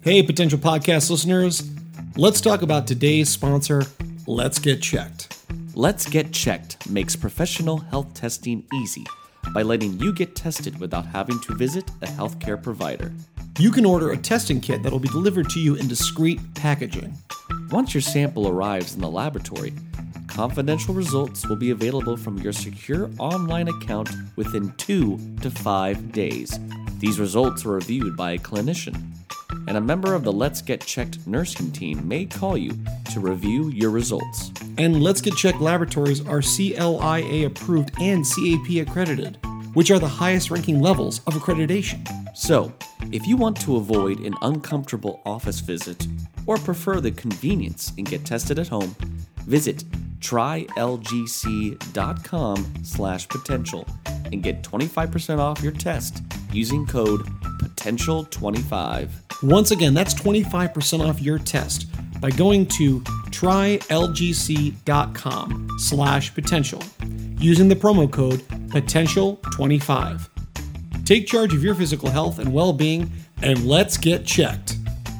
Hey, potential podcast listeners, let's talk about today's sponsor, Let's Get Checked. Let's Get Checked makes professional health testing easy by letting you get tested without having to visit a healthcare provider. You can order a testing kit that'll be delivered to you in discreet packaging. Once your sample arrives in the laboratory, confidential results will be available from your secure online account within 2 to 5 days. These results are reviewed by a clinician, and a member of the Let's Get Checked nursing team may call you to review your results. And Let's Get Checked laboratories are CLIA approved and CAP accredited, which are the highest ranking levels of accreditation. So, if you want to avoid an uncomfortable office visit or prefer the convenience and get tested at home, visit trylgc.com/potential and get 25% off your test using code POTENTIAL25. Once again, that's 25% off your test by going to trylgc.com/potential using the promo code POTENTIAL25. Take charge of your physical health and well-being, and let's get checked.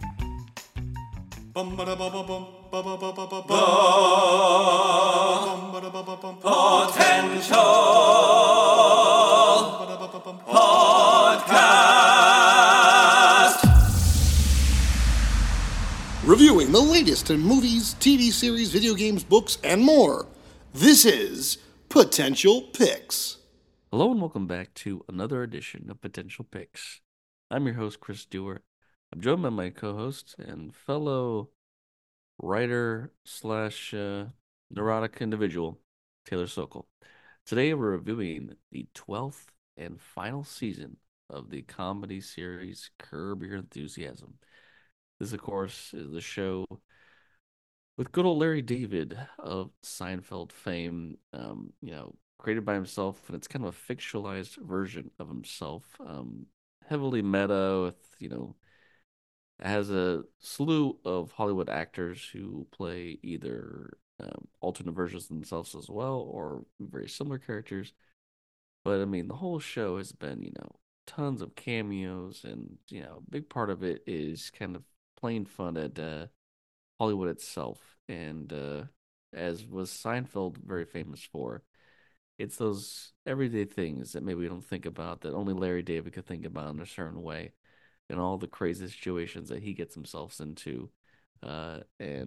Reviewing the latest in movies, TV series, video games, books, and more. This is Potential Picks. Hello and welcome back to another edition of Potential Picks. I'm your host, Chris Dewar. I'm joined by my co-host and fellow writer / neurotic individual, Taylor Sokol. Today we're reviewing the 12th and final season of the comedy series Curb Your Enthusiasm. This, of course, is the show with good old Larry David of Seinfeld fame, created by himself, and it's kind of a fictionalized version of himself, heavily meta with, has a slew of Hollywood actors who play either alternate versions of themselves as well or very similar characters. But, the whole show has been, tons of cameos, and, a big part of it is kind of playing fun at Hollywood itself. And as was Seinfeld very famous for, it's those everyday things that maybe we don't think about that only Larry David could think about in a certain way, and all the crazy situations that he gets himself into. Kind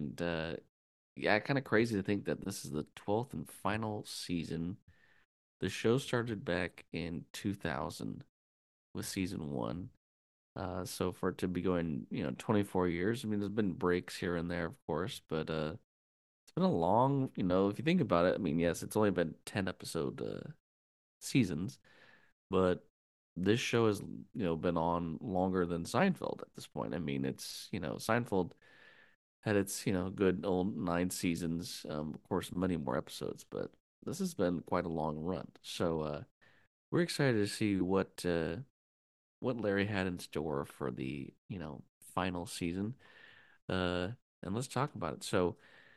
of crazy to think that this is the 12th and final season. The show started back in 2000 with season 1. So for it to be going, 24 years, there's been breaks here and there, of course, but it's been a long, if you think about it, yes, it's only been 10 episode seasons, but this show has, been on longer than Seinfeld at this point. It's, Seinfeld had its, good old 9 seasons, of course, many more episodes, but this has been quite a long run. So we're excited to see what Larry had in store for the, final season. And let's talk about it. So,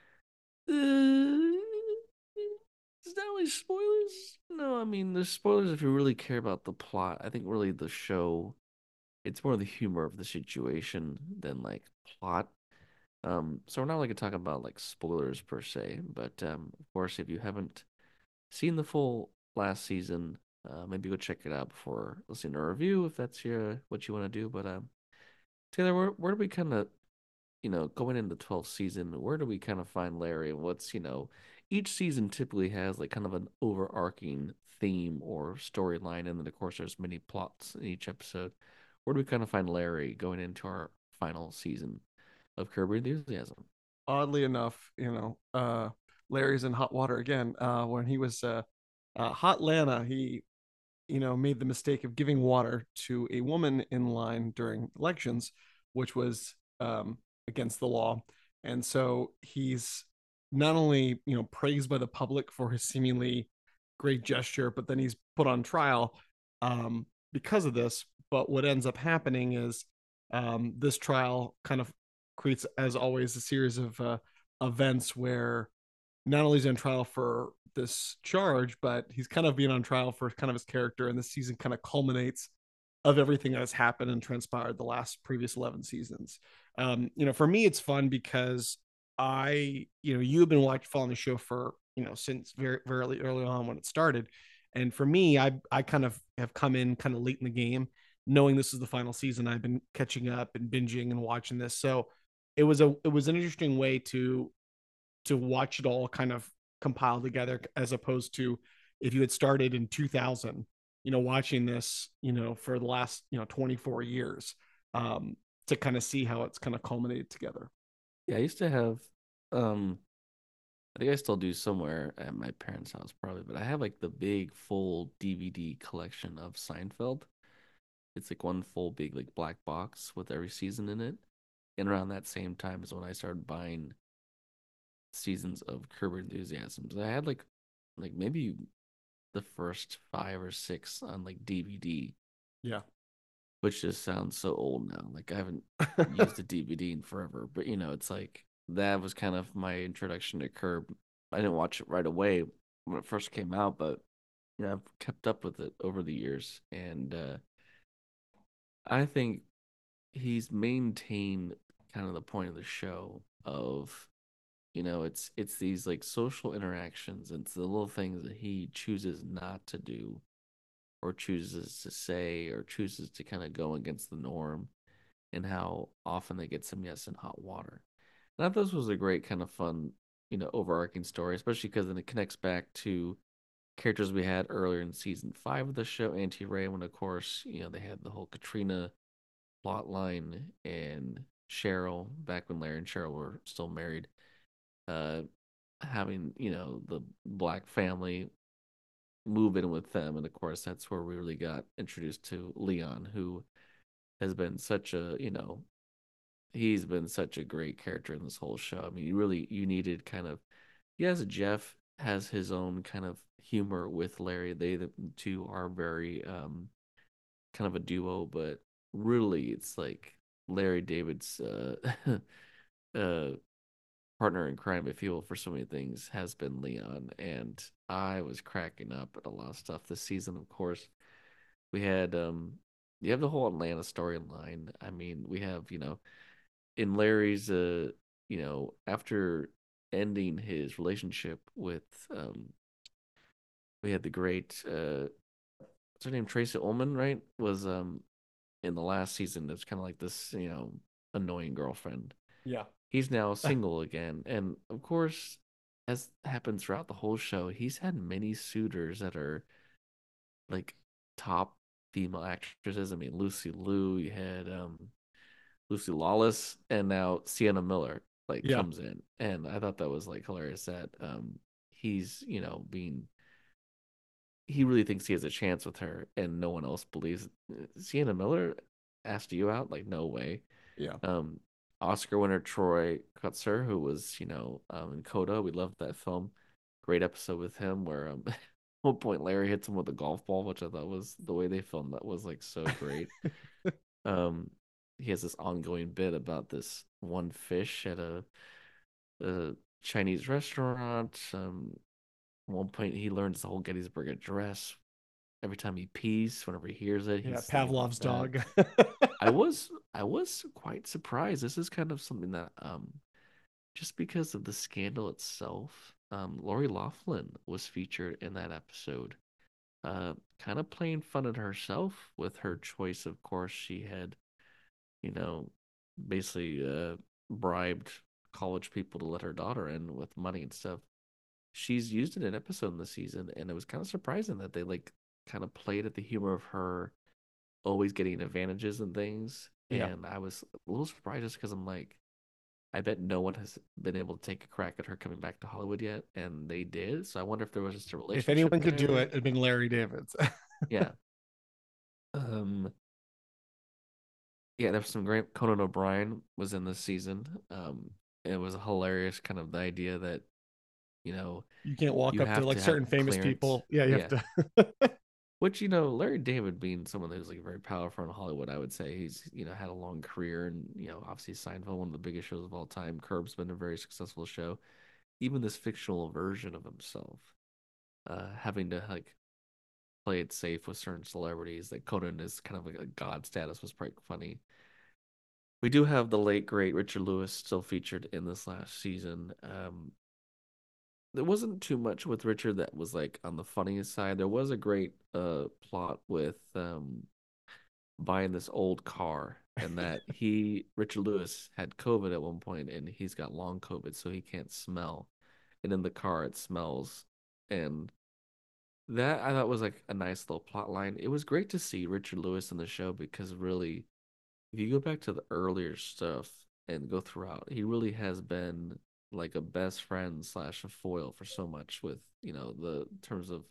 is that really spoilers? No, there's spoilers if you really care about the plot. I think really the show, it's more the humor of the situation than like plot. So we're not going to talk about like spoilers per se, but of course, if you haven't seen the full last season, maybe go check it out before listening to a review if that's what you want to do. But Taylor, where do we kind of, going into the 12th season, where do we kind of find Larry? And what's, each season typically has like kind of an overarching theme or storyline, and then of course there's many plots in each episode. Where do we kind of find Larry going into our final season of Curb Your Enthusiasm? Oddly enough, Larry's in hot water again. When he was Hot Lana, he made the mistake of giving water to a woman in line during elections, which was against the law. And so he's not only, praised by the public for his seemingly great gesture, but then he's put on trial because of this. But what ends up happening is this trial kind of creates, as always, a series of events where not only is he on trial for this charge, but he's kind of being on trial for kind of his character, and this season kind of culminates of everything that has happened and transpired the last previous 11 seasons. For me, it's fun because you've been following the show for, since very, very early on when it started. And for me, I kind of have come in kind of late in the game, knowing this is the final season. I've been catching up and binging and watching this. So it was an interesting way to watch it all kind of compiled together, as opposed to if you had started in 2000, watching this, for the last, 24 years, to kind of see how it's kind of culminated together. Yeah, I used to have, I think I still do somewhere at my parents' house probably, but I have like the big full DVD collection of Seinfeld. It's like one full big like black box with every season in it. And around that same time is when I started buying seasons of Curb Your Enthusiasm. So I had like maybe the first 5 or 6 on like DVD, Yeah. which just sounds so old now. Like I haven't used a DVD in forever, but it's like that was kind of my introduction to Curb. I didn't watch it right away when it first came out, but I've kept up with it over the years, and I think he's maintained kind of the point of the show of it's these like social interactions, it's the little things that he chooses not to do or chooses to say or chooses to kind of go against the norm, and how often they get some yes in hot water. And I thought this was a great kind of fun, overarching story, especially because then it connects back to characters we had earlier in season 5 of the show, Auntie Ray, when of course, they had the whole Katrina plot line, and Cheryl, back when Larry and Cheryl were still married, uh having, the black family move in with them. And of course that's where we really got introduced to Leon, who has been such a, he's been such a great character in this whole show. I mean, you needed kind of, yes, Jeff has his own kind of humor with Larry. The two are very kind of a duo, but really it's like Larry David's uh partner in crime, if you will, for so many things has been Leon. And I was cracking up at a lot of stuff this season. Of course, we had you have the whole Atlanta storyline. I mean, we have, in Larry's after ending his relationship with we had the great what's her name, Tracy Ullman, right, was in the last season. It's kind of like this, annoying girlfriend. Yeah. He's now single again, and of course, as happens throughout the whole show, he's had many suitors that are like top female actresses. I mean, Lucy Liu, you had Lucy Lawless, and now Sienna Miller like Yeah. comes in, and I thought that was like hilarious that he's, being, he really thinks he has a chance with her, and no one else believes. Sienna Miller asked you out? Like, no way. Yeah. Oscar winner Troy Kutzer, who was, in Coda. We loved that film. Great episode with him where at one point Larry hits him with a golf ball, which I thought was, the way they filmed that was like so great. um, he has this ongoing bit about this one fish at a Chinese restaurant. At one point he learns the whole Gettysburg Address. Every time he pees, whenever he hears it, Yeah. he's thinking about Pavlov's that. dog. I was quite surprised. This is kind of something that just because of the scandal itself, Lori Loughlin was featured in that episode. Kind of playing fun at herself with her choice. Of course, she had, you know, basically bribed college people to let her daughter in with money and stuff. She's used it in an episode in the season, and it was kind of surprising that they like kind of played at the humor of her always getting advantages and things. Yeah. And I was a little surprised just because I'm like, I bet no one has been able to take a crack at her coming back to Hollywood yet, and they did. So I wonder if there was just a If relationship anyone could do there. it, it'd been Larry Davids. Yeah. Yeah, there was some great. Conan O'Brien was in this season. It was hilarious, kind of the idea that, You can't walk you up to have like to have certain famous clearance. people. Yeah, you Yeah. have to. Which, Larry David being someone who's like very powerful in Hollywood, I would say he's, had a long career, and, obviously Seinfeld, one of the biggest shows of all time. Curb's been a very successful show. Even this fictional version of himself, having to like play it safe with certain celebrities. Like Conan is kind of like a god status was quite funny. We do have the late great Richard Lewis still featured in this last season. There wasn't too much with Richard that was like on the funniest side. There was a great plot with buying this old car, and that Richard Lewis had COVID at one point and he's got long COVID, so he can't smell. And in the car it smells. And that I thought was like a nice little plot line. It was great to see Richard Lewis in the show because really, if you go back to the earlier stuff and go throughout, he really has been like a best friend slash a foil for so much with, the terms of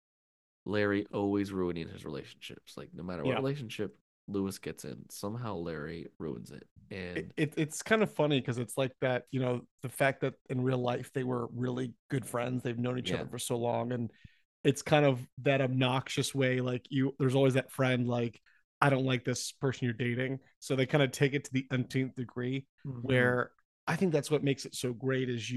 Larry always ruining his relationships. Like no matter what Yeah. relationship Lewis gets in, somehow Larry ruins it. And It's kind of funny because it's like that, the fact that in real life they were really good friends. They've known each yeah, other for so long, and it's kind of that obnoxious way. Like there's always that friend like, I don't like this person you're dating. So they kind of take it to the umpteenth degree, where I think that's what makes it so great is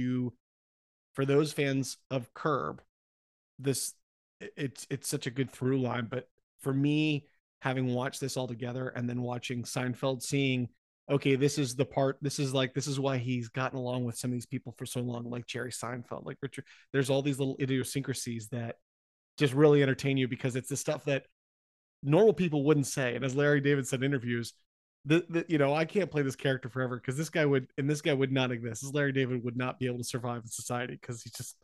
for those fans of Curb, this it's such a good through line. But for me, having watched this all together and then watching Seinfeld, seeing okay, this is the part, this is why he's gotten along with some of these people for so long, like Jerry Seinfeld, like Richard. There's all these little idiosyncrasies that just really entertain you because it's the stuff that normal people wouldn't say. And as Larry David said in interviews, I can't play this character forever because this guy would not exist. This Larry David would not be able to survive in society because he's just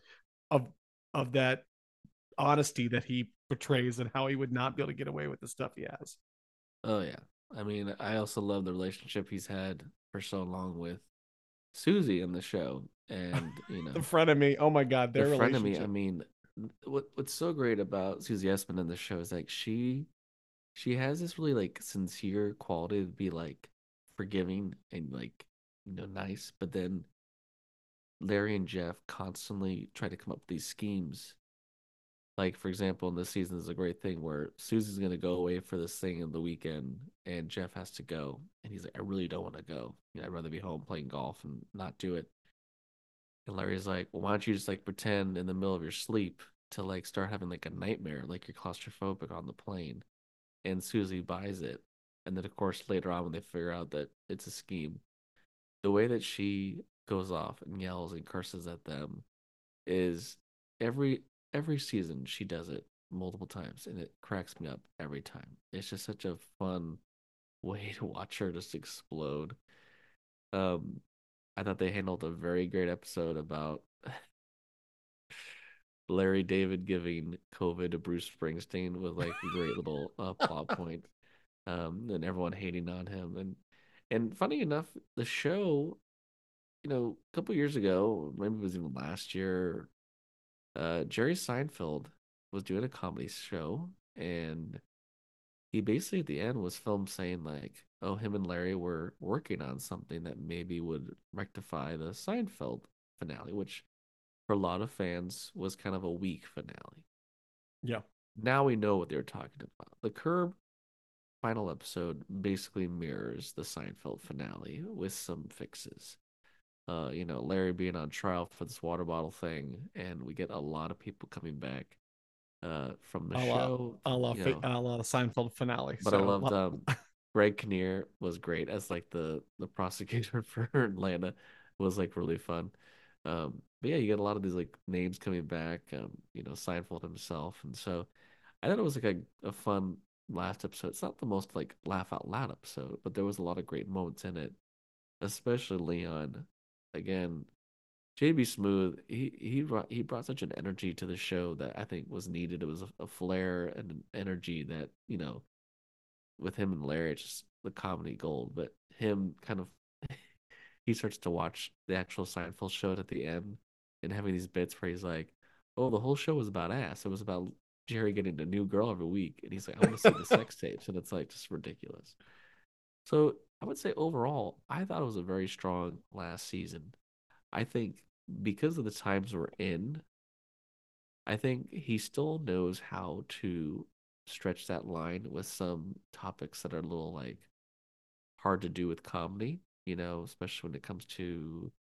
of that honesty that he portrays and how he would not be able to get away with the stuff he has. oh yeah. I mean, I also love the relationship he's had for so long with Susie in the show. And, The frenemy, oh my god, the their frenemy. I relationship. mean, what's so great about Susie Essman in the show is like she has this really like sincere quality to be like forgiving and like nice, but then Larry and Jeff constantly try to come up with these schemes. Like for example, in this season is a great thing where Susie's gonna go away for this thing in the weekend, and Jeff has to go, and he's like, "I really don't want to go. I'd rather be home playing golf and not do it." And Larry's like, "Well, why don't you just like pretend in the middle of your sleep to like start having like a nightmare, like you're claustrophobic on the plane?" And Susie buys it. And then, of course, later on, when they figure out that it's a scheme, the way that she goes off and yells and curses at them is every every season she does it multiple times, and it cracks me up every time. It's just such a fun way to watch her just explode. Um, I thought they handled a very great episode about Larry David giving COVID to Bruce Springsteen with like a great little plot point. And everyone hating on him. And funny enough, the show, a couple years ago, maybe it was even last year, Jerry Seinfeld was doing a comedy show, and he basically at the end was filmed saying like, oh, him and Larry were working on something that maybe would rectify the Seinfeld finale, which for a lot of fans was kind of a weak finale. Yeah. Now we know what they were talking about. The Curb final episode basically mirrors the Seinfeld finale with some fixes. Larry being on trial for this water bottle thing, and we get a lot of people coming back from the show. A la Seinfeld finale. But I So loved Greg Kinnear was great as like the prosecutor for Atlanta, was like really fun. But yeah, you get a lot of these like names coming back. Seinfeld himself, and so I thought it was like a fun last episode. It's not the most like laugh out loud episode, but there was a lot of great moments in it, especially Leon. Again, JB Smooth, he brought such an energy to the show that I think was needed. It was a flair and an energy that, with him and Larry, it's just the comedy gold. But him kind of he starts to watch the actual Seinfeld show at the end and having these bits where he's like, "Oh, the whole show was about ass. It was about Jerry getting a new girl every week," and he's like, "I want to see the sex tapes," and it's like just ridiculous. So I would say overall, I thought it was a very strong last season. I think because of the times we're in, I think he still knows how to stretch that line with some topics that are a little like hard to do with comedy, especially when it comes to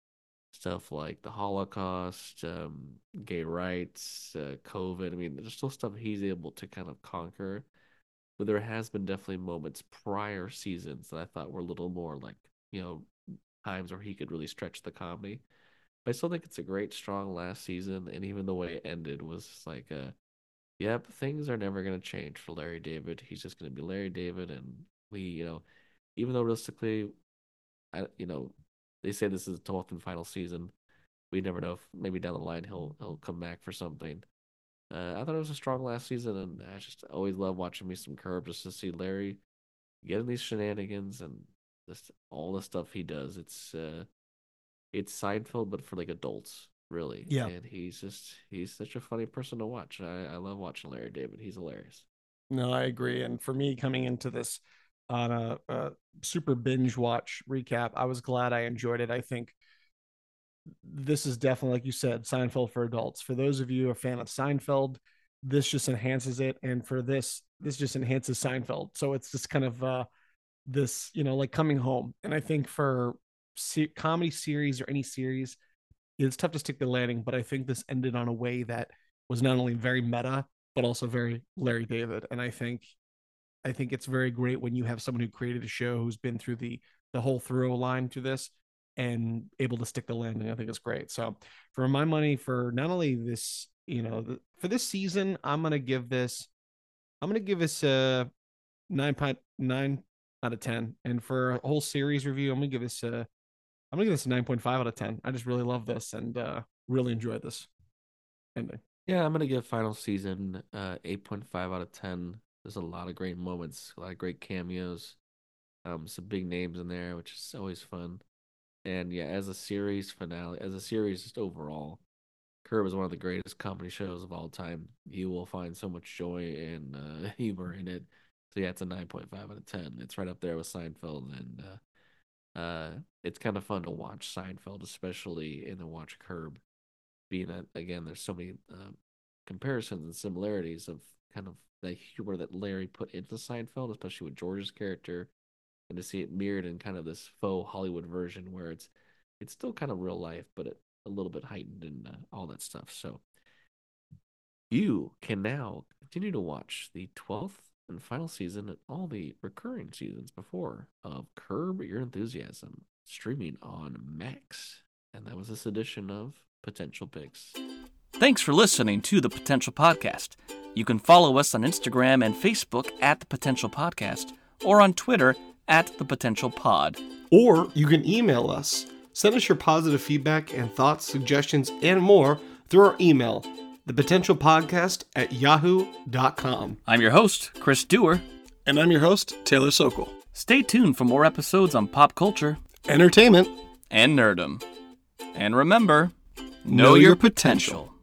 stuff like the Holocaust, gay rights, COVID. I mean, there's still stuff he's able to kind of conquer. But there has been definitely moments prior seasons that I thought were a little more like, times where he could really stretch the comedy. But I still think it's a great, strong last season. And even the way it ended was just like, yep, things are never going to change for Larry David. He's just going to be Larry David. And we, even though realistically, they say this is the 12th and final season. We never know if maybe down the line he'll come back for something. I thought it was a strong last season, and I just always love watching me some Curb just to see Larry getting these shenanigans and just all the stuff he does. It's Seinfeld, but for like adults, really. Yeah. And he's such a funny person to watch. I love watching Larry David. He's hilarious. No, I agree. And for me, coming into this on a super binge watch recap, I was glad I enjoyed it. I think this is definitely, like you said, Seinfeld for adults. For those of you who are a fan of Seinfeld, this just enhances it. And for this just enhances Seinfeld. So it's just kind of this, like coming home. And I think for comedy series or any series, it's tough to stick the landing. But I think this ended on a way that was not only very meta, but also very Larry David. And I think it's very great when you have someone who created a show who's been through the whole through line to this and able to stick the landing. I think it's great. So for my money, for not only this, for this season, I'm going to give this a 9.9 out of 10. And for a whole series review, I'm going to give this a 9.5 out of 10. I just really love this and really enjoyed this ending. Yeah, I'm going to give final season 8.5 out of 10. There's a lot of great moments, a lot of great cameos, some big names in there, which is always fun. And yeah, as a series finale, just overall, Curb is one of the greatest comedy shows of all time. You will find so much joy and humor in it. So yeah, it's a 9.5 out of 10. It's right up there with Seinfeld, and it's kind of fun to watch Seinfeld, especially, and to watch Curb. Being that, again, there's so many comparisons and similarities of kind of the humor that Larry put into Seinfeld, especially with George's character, and to see it mirrored in kind of this faux Hollywood version where it's still kind of real life, but a little bit heightened and all that stuff. So you can now continue to watch the 12th and final season and all the recurring seasons before of Curb Your Enthusiasm, streaming on Max. And that was this edition of Potential Picks. Thanks for listening to the Potential Podcast. You can follow us on Instagram and Facebook at The Potential Podcast, or on Twitter at The Potential Pod. Or you can email us. Send us your positive feedback and thoughts, suggestions, and more through our email, thepotentialpodcast@yahoo.com. I'm your host, Chris Dewar. And I'm your host, Taylor Sokol. Stay tuned for more episodes on pop culture, entertainment, and nerdom. And remember, know your potential.